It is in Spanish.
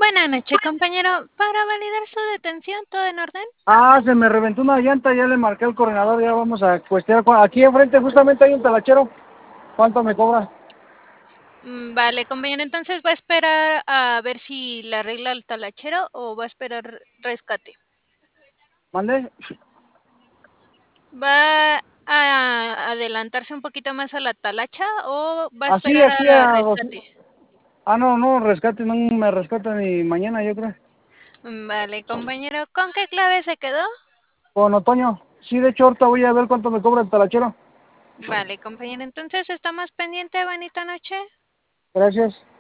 Buenas noches, compañero. Para validar su detención, ¿todo en orden? Se me reventó una llanta, ya le marqué al coordinador, ya vamos a cuestear. Aquí enfrente justamente hay un talachero. ¿Cuánto me cobra? Vale, compañero. Entonces, ¿va a esperar a ver si le arregla el talachero o va a esperar rescate? ¿Mande? ¿Va a adelantarse un poquito más a la talacha o va a Así, esperar aquí a a dos. rescate? No, rescate, no me rescata ni mañana, yo creo. Vale, compañero. ¿Con qué clave se quedó? Con Otoño. Sí, de hecho, ahorita voy a ver cuánto me cobra el talachero. Vale, compañero. Entonces, ¿estamos pendiente? Bonita noche. Gracias.